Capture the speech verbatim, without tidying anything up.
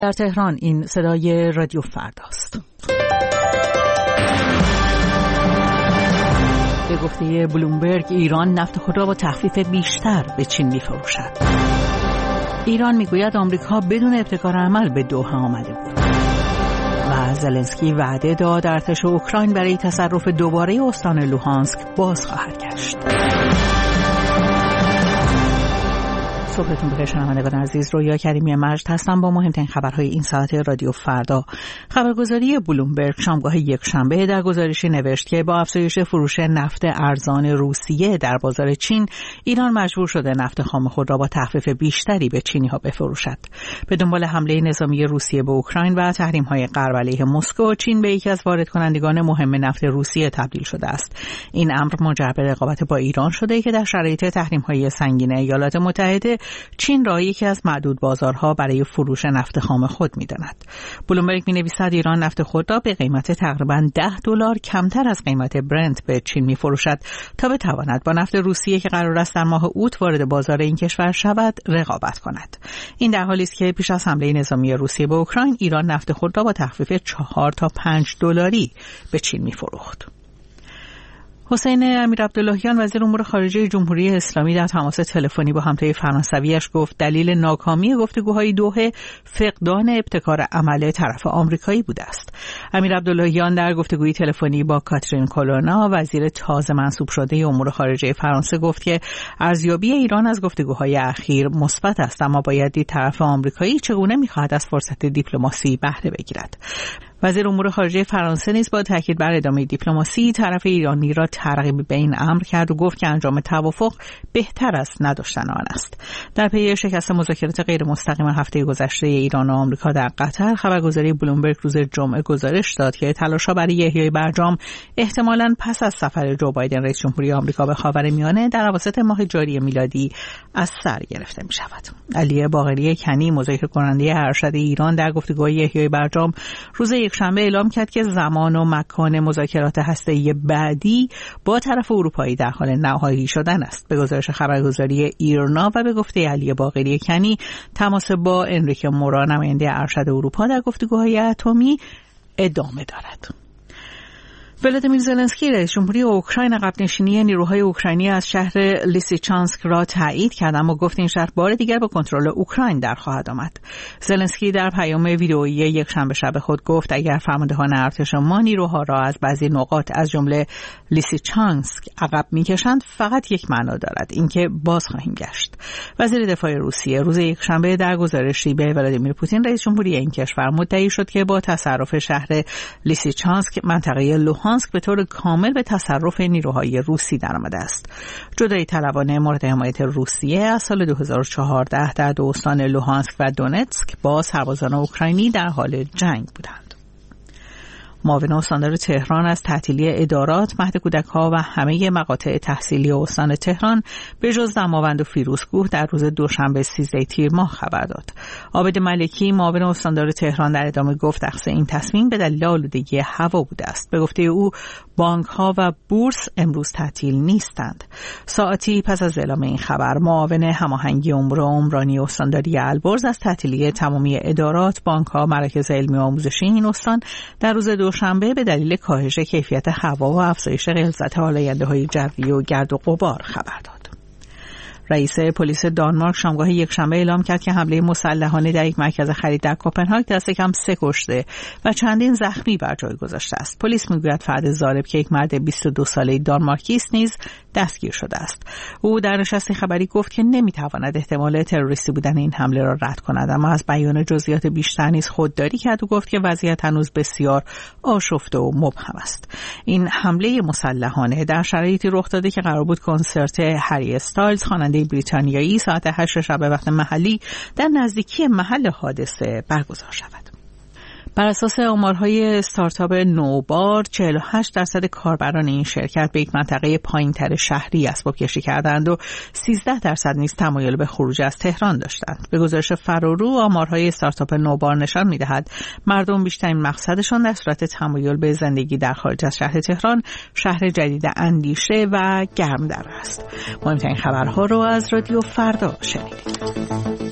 در تهران این صدای رادیو فرداست. به گفته بلومبرگ ایران نفت خود را با تخفیف بیشتر به چین می‌فروشد. ایران میگوید آمریکا بدون ابتکار عمل به دوحه آمده بود. و زلنسکی وعده داد ارتش اوکراین برای تصرف دوباره استان لوهانسک باز خواهد گشت. صبحتون بخیر شنوندگان عزیز، رویا کریمی مجد هستم با مهمترین خبرهای این ساعت رادیو فردا. خبرگزاری بلومبرگ شامگاه یکشنبه در گزارشی نوشت که با افزایش فروش نفت ارزان روسیه در بازار چین، ایران مجبور شده نفت خام خود را با تخفیف بیشتری به چینی‌ها بفروشد. به دنبال حمله نظامی روسیه به اوکراین و تحریم‌های غرب علیه مسکو، چین به یکی از واردکنندگان مهم نفت روسیه تبدیل شده است. این امر منجر به رقابت با ایران شده که در شرایط تحریم‌های سنگین ایالات متحده چین را یکی از معدود بازارها برای فروش نفت خام خود می‌داند. بلومبرگ می‌نویسد ایران نفت خود را به قیمت تقریباً ده دلار کمتر از قیمت برنت به چین می‌فروشد تا بتواند با نفت روسیه که قرار است در ماه اوت وارد بازار این کشور شود رقابت کند. این در حالی است که پیش از حمله نظامی روسیه به اوکراین، ایران نفت خود را با تخفیف چهار تا پنج دلاری به چین می‌فروخت. حسین امیرعبداللهیان وزیر امور خارجه جمهوری اسلامی در تماس تلفنی با همتای فرانسویش گفت دلیل ناکامی گفتگوهای دوحه فقدان ابتکار عمل طرف آمریکایی بوده است. امیرعبداللهیان در گفتگوی تلفنی با کاترین کولونا وزیر تازه منصوب شده امور خارجه فرانسه گفت که ارزیابی ایران از گفتگوهای اخیر مثبت است، اما باید دید طرف آمریکایی چگونه می‌خواهد از فرصت دیپلماسی بهره بگیرد. وزیر امور خارجه فرانسه نیز با تاکید بر ادامه دیپلماسی طرف ایرانی را ترغیب به این امر کرد و گفت که انجام توافق بهتر از نداشتن آن است. در پی شکست مذاکرات غیر مستقیم هفته گذشته ایران و آمریکا در قطر، خبرگزاری بلومبرگ روز جمعه گزارش داد که تلاش‌ها برای احیای برجام احتمالاً پس از سفر جو بایدن رئیس جمهوری آمریکا به خاورمیانه در اواسط ماه جاری میلادی از سر گرفته می‌شود. علی باقری کنی مذاکره کننده ارشد ایران در گفتگوهای احیای برجام روز شنبه اعلام کرد که زمان و مکان مذاکرات هسته‌ای بعدی با طرف اروپایی در حال نهایی شدن است. به گزارش خبرگزاری ایرنا و به گفته علی باقری کنی، تماس با انریکه مورا نماینده ارشد اروپا در گفتگوهای اتمی ادامه دارد. ولادیمیر زلنسکی رئیس جمهوری اوکراین عقب نشینی نیروهای اوکراینی از شهر لیسیچانسک را تایید کرد، اما گفت این شهر بار دیگر به کنترل اوکراین در خواهد آمد. زلنسکی در پیام ویدئویی یکشنبه شب خود گفت اگر فرماندهان ارتش ما نیروها را از بعضی نقاط از جمله لیسیچانسک عقب می‌کشند فقط یک معنا دارد، اینکه باز خواهیم گشت. وزیر دفاع روسیه روز یکشنبه در گزارشی به ولادیمیر پوتین رئیس جمهوری این کشور مدعی شد که با تصرف شهر لیسیچانسک منطقه لوهانسک به طور کامل به تصرف نیروهای روسی درآمده است. جدایی طلبان مورد حمایت روسیه از سال دو هزار و چهارده در دو استان لوهانسک و دونتسک با سربازان اوکراینی در حال جنگ بودند. معاون استاندار تهران از تعطیلی ادارات، مهد کودک‌ها و همه مقاطع تحصیلی استان تهران به جز دماوند و فیروزکوه در روز دوشنبه سیزده تیر ماه خبر داد. عابد ملکی معاون استاندار تهران در ادامه گفت اخذ این تصمیم به دلیل آلودگی هوا بوده است. به گفته او بانک‌ها و بورس امروز تعطیل نیستند. ساعتی پس از اعلام این خبر، معاون هماهنگی امور عمرانی استانداری البرز از تعطیلی تمامی ادارات، بانک‌ها، مراکز علمی و آموزشی این استان در روز دوشنبه به دلیل کاهش کیفیت هوا و افزایش غلظت آلاینده‌های جوی و گرد و غبار خبر داد. رئیس پلیس دانمارک شامگاه یکشنبه اعلام کرد که حمله مسلحانه در یک مرکز خرید در کوپنهاگ دست کم سه کشته و چندین زخمی بر جای گذاشته است. پلیس میگوید فرد ضارب که یک مرد بیست و دو ساله دانمارکی است نیز دستگیر شده است. او در نشست خبری گفت که نمیتواند احتمال تروریستی بودن این حمله را رد کند، اما از بیان جزئیات بیشتر نیز خودداری کرد و گفت که وضعیت هنوز بسیار آشفته و مبهم است. این حمله مسلحانه در شرایطی رخ داده که قرار بود کنسرت هری استایلز خواننده بریتانیایی ساعت هشت شب وقت محلی در نزدیکی محل حادثه برگزار شود. بر اساس آمارهای استارتاپ نوبار، چهل و هشت درصد کاربران این شرکت به یک منطقه پایین‌تر شهری اسباب کشی کردند و سیزده درصد نیز تمایل به خروج از تهران داشتند. به گزارش فرارو، آمارهای استارتاپ نوبار نشان می‌دهد مردم بیشترین مقصدشان در صورت تمایل به زندگی در خارج از شهر تهران، شهر جدید اندیشه و گرمدره است. مهمترین خبرها رو از رادیو فردا شنیدید.